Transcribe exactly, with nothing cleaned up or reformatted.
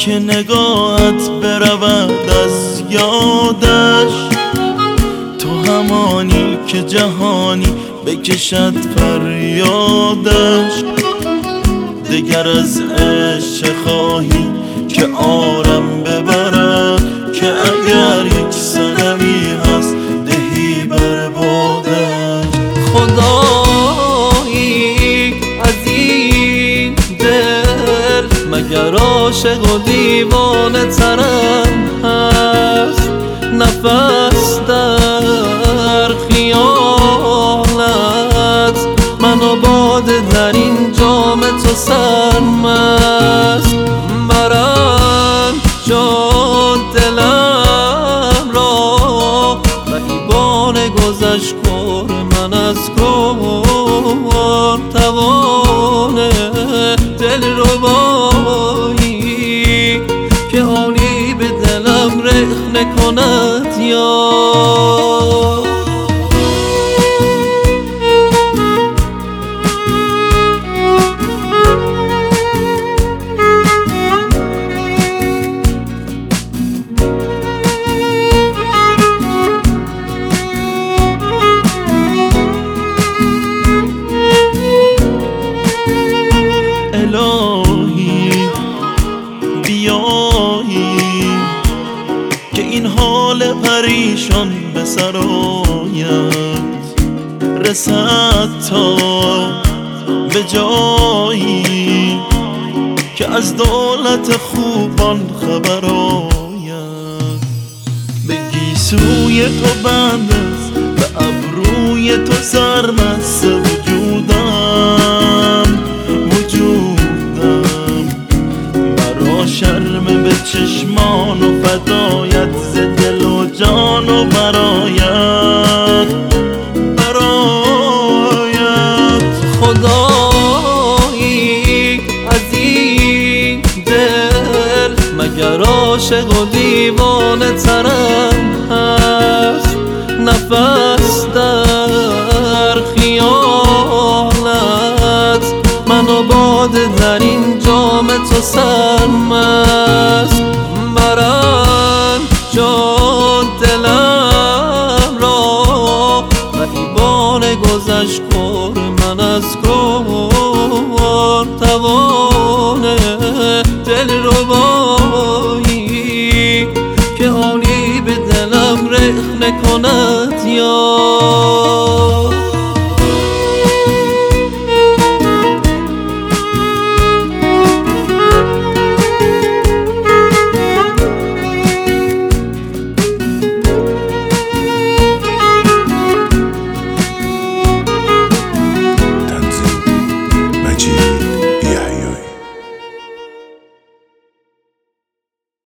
که نگاهت برود از یادش، تو همانی که جهانی بکشد فریادش. دگر از عشق خواهی که آرم ببرد، که اگر یک صنمی هست دهی بر بادش. خدایی از این دل مگر عاشق و دیوانه ترم هست؟ نفس در خیالت من و باده در این جام تو سرمست. برم جان دلم را رهیبان گذشت کن من از کار. توانه دل ربایی که آنی به دلم رخنه کند یار. الهی بیایی که این حال پریشان به سر آید، رسد تا به جایی که از دولت خوبان خبر آید. به گیسوی تو بند است، به ابروی تو سرمست وجودم وجودم. مرا شرم به چشمان و فدایت ز دل و جان و برایت برایت. خدایی از این دل مگر عاشق و دیوانه ترم هست؟ نفس در خیالت من و باده در این جام تو سرمست. برم جان دلم را رهیبان گذشت کن من از کار. توانه دل ربایی که آنی به دلم رخنه کند یار.